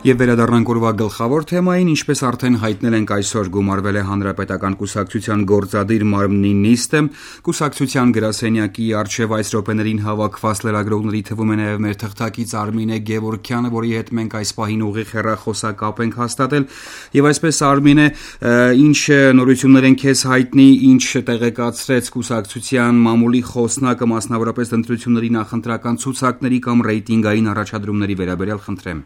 Եվ վերադառնանք օրվա գլխավոր թեմային, ինչպես արդեն հայտնել ենք այսօր գումարվել է Հանրապետական կուսակցության գործադիր մարմնի նիստը, կուսակցության գրասենյակի առջև այս րոպեներին հավաքված լրագրողների թվում է նաև մեր թղթակից Արմինե Գևորգյանը, որի հետ մենք այս պահին ուղիղ հեռախոսակապ ենք հաստատել, եւ այսպես Արմինե, ինչ նորություններ են քեզ հայտնի, ինչ տեղեկացրեց կուսակցության մամուլի խոսնակը, մասնավորապես ընտրությունների նախընտրական ցուցակների կամ ռեյտինգային առաջադրումների վերաբերյալ, խնդրեմ։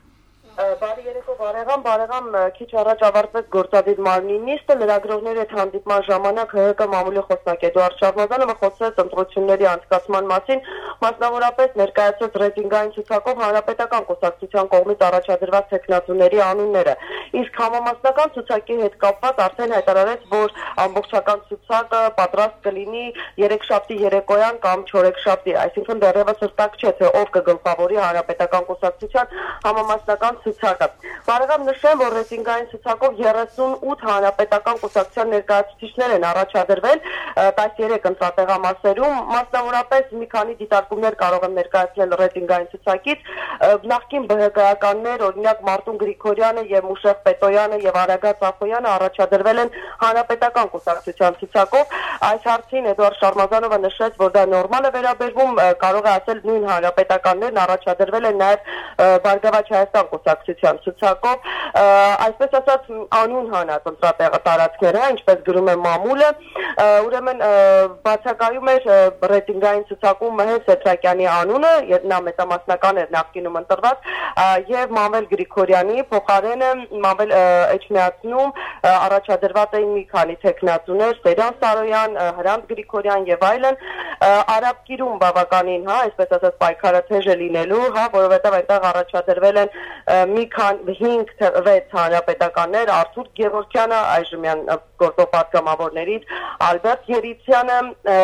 Բարեկամ, քիչ առաջ ավարտվեց գործադիր մարմնի նիստը, լրագրողների հետ հանդիպման ժամանակ ՀՀԿ մամուլի խոսնակ Էդուարդ Շարմազանովը խոսեց ընտրությունների անցկացման մասին, մասնավորապես ներկայացրեց ռեյտինգային ցուցակով Հանրապետական կուսակցության կողմից առաջադրված թեկնածուների անունները, իսկ համամասնական ցուցակի հետ կապված արդեն հայտարարեց, որ ամբողջական ցուցակը պատրաստ կլինի երեքշաբթի երեկոյան կամ չորեքշաբթի, այսինքն դեռևս հստակ չէ, թե ով կգլխավորի Հանրապետական կուսակցության համամասնական ցուցակը։ Բարեկամ, նշեմ, որ ռեյտինգային ցուցակով 38 հանրապետական կուսակցության ներկայացուցիչներ են առաջադրվել 13 ընտրատեղամասերում, մասնավորապես մի քանի դիտարկումներ կարող են ներկայացնել ռեյտինգային ցուցակից, նախկին ԲՀԿ-ականներ, օրինակ Մարտուն Գրիգորյանը եւ Մուշեղ Պետոյանը եւ Արագած Ախոյանը առաջադրվել են հանրապետական կուսակցության ցուցակով։ Այս հարցին Էդուարդ Շարմազանովը նշեց, որ դա նորմալ է վերաբերվում, կարող է ասել նույն հանրապետականներն առաջադրվել են նաեւ Բարգավաճ Հայաստան կուսակցության ցուցակով, այսպես ասած անուն հանած ընտրատարածքները, ինչպես գրում է մամուլը, ուրեմն բացակայում էր ռեյտինգային ցուցակում Մհեր Սեդրակյանի անունը, նա մեծամասնական էր նախկինում ընտրված, եւ Մամվել Գրիգորյանի փոխարենը Մամվել Էջմիածնում առաջադրված էին մի քանի թեկնածուներ, Սերյան Սարոյան, Հրանտ Գրիգորյան եւ այլն, Արաբկիրում բավականին, այսպես ասած պայքարաթեժ է լինելու, որովհետեւ այնտեղ առաջադրվել են մի քանի 5-6 հանրապետականներ, Արթուր Գևորգյանը, այժմյան գործող պատգամավորներից, Ալբերտ Երիցյանը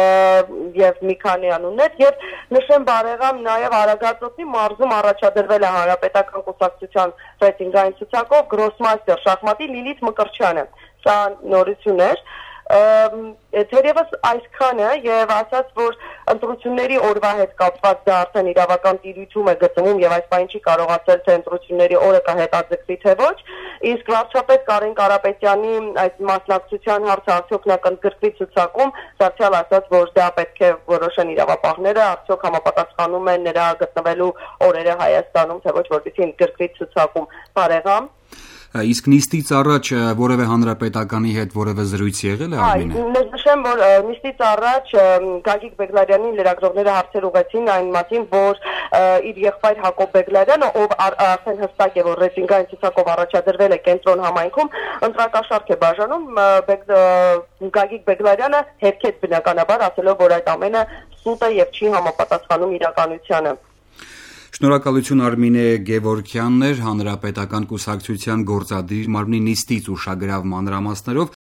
եւ մի քանի անուններ, եւ նշեմ բարեկամ, նաեւ Արագածոտնի մարզում առաջադրվել է հանրապետական կուսակցության ռեյտինգային ցուցակով գրոսմաստեր շախմատի Լիլիթ Մկրտչյանը։ Սա նորություն էր։ Թերևս այսքանը եւ ասած, որ ընտրությունների օրվա հետ կապված դա արդեն իրավական տիրույթում է գտնվում եւ այս բանը չի կարող ասել, թե ընտրությունների օրը կհետաձգվի թե ոչ, իսկ վարչապետ Կարեն Կարապետյանի այս մասնակցության հարցը արդյոք նա կընդգրկվի ցուցակում, դարձյալ ասած, որ դա պետք է որոշեն իրավապահները, արդյոք համապատասխանում են նրա գտնվելու օրերը Հայաստանում, թե ոչ, որպեսզի ընդգրկվի ցուցակում։ Բարեկամ, իսկ նիստից առաջ որևէ հանրապետականի հետ որևէ զրույց եղել է Արմինե։ Նշեմ, որ նիստից առաջ Գագիկ Բեգլարյանին լրագրողները հարցեր ուղղեցին այն մասին, որ իր եղբայր Հակոբ Բեգլարյանը, ով արդեն հստակ է, որ ռեյտինգային ցուցակով առաջադրվել է կենտրոն համայնքում, ընտրակաշառք է բաժանում, Գագիկ Բեգլարյանը հերքեց բնականաբար, ասելով, որ այդ ամենը սուտ է եւ չի համապատասխանում իրականությանը։ Շնորհակալություն Արմինե Գևորգյանն էր Հանրապետական կուսակցության գործադիր մարմնի նիստից ուշագրավ մանրամասներով։